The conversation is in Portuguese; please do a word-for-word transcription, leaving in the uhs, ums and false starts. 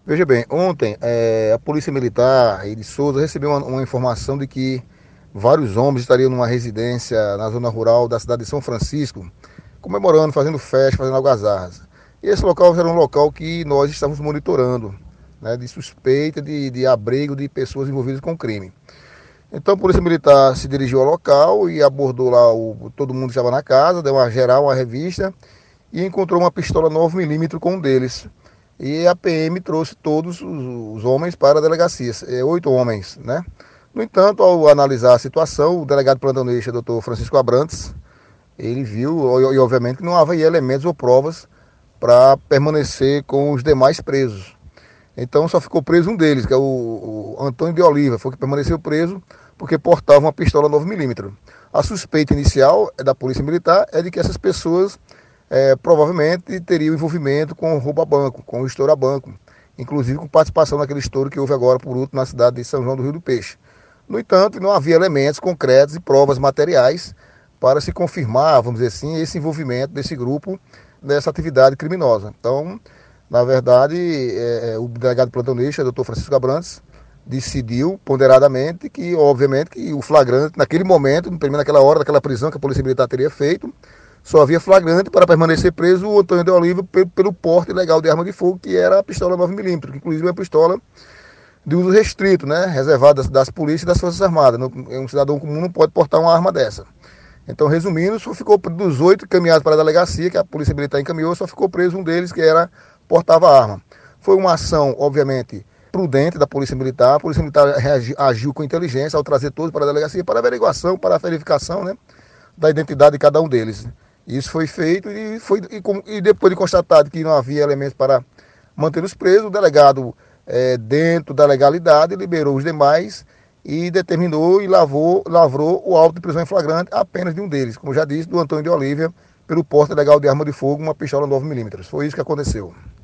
Veja bem, ontem eh, a Polícia Militar e de Souza recebeu uma, uma informação de que vários homens estariam numa residência na zona rural da cidade de São Francisco, comemorando, fazendo festa, fazendo algazarras. E esse local era um local que nós estávamos monitorando, né, de suspeita de, de abrigo de pessoas envolvidas com crime. Então a Polícia Militar se dirigiu ao local e abordou lá, o, todo mundo estava na casa, deu uma geral, uma revista e encontrou uma pistola nove milímetros com um deles. E a P M trouxe todos os, os homens para a delegacia, é, oito homens, né? No entanto, ao analisar a situação, o delegado plantonista, doutor Francisco Abrantes, ele viu, e, e obviamente, que não havia elementos ou provas para permanecer com os demais presos. Então só ficou preso um deles, que é o, o Antônio de Oliva, foi que permaneceu preso porque portava uma pistola nove milímetros. A suspeita inicial da Polícia Militar é de que essas pessoas é, provavelmente teriam envolvimento com roubo a banco, com estouro a banco, inclusive com participação naquele estouro que houve agora por último na cidade de São João do Rio do Peixe. No entanto, não havia elementos concretos e provas materiais para se confirmar, vamos dizer assim, esse envolvimento desse grupo nessa atividade criminosa. Então, na verdade, é, o delegado plantonista, doutor Francisco Abrantes, decidiu ponderadamente que, obviamente, que o flagrante, naquele momento, naquela hora daquela prisão que a Polícia Militar teria feito, só havia flagrante para permanecer preso o Antônio de Oliva pelo, pelo porte ilegal de arma de fogo, que era a pistola nove milímetros, que inclusive é uma pistola de uso restrito, né, reservada das, das polícias e das Forças Armadas. Um cidadão comum não pode portar uma arma dessa. Então, resumindo, só ficou dos oito encaminhados para a delegacia, que a Polícia Militar encaminhou, só ficou preso um deles, que era portava arma. Foi uma ação, obviamente, prudente da Polícia Militar. A Polícia Militar reagiu, agiu com inteligência ao trazer todos para a delegacia para averiguação, para a verificação, né, da identidade de cada um deles. Isso foi feito e, foi, e, e depois de constatado que não havia elementos para manter os presos, o delegado, é, dentro da legalidade, liberou os demais e determinou e lavou, lavrou o auto de prisão em flagrante apenas de um deles, como já disse, do Antônio de Oliva, pelo porte ilegal de arma de fogo, uma pistola nove milímetros. Foi isso que aconteceu.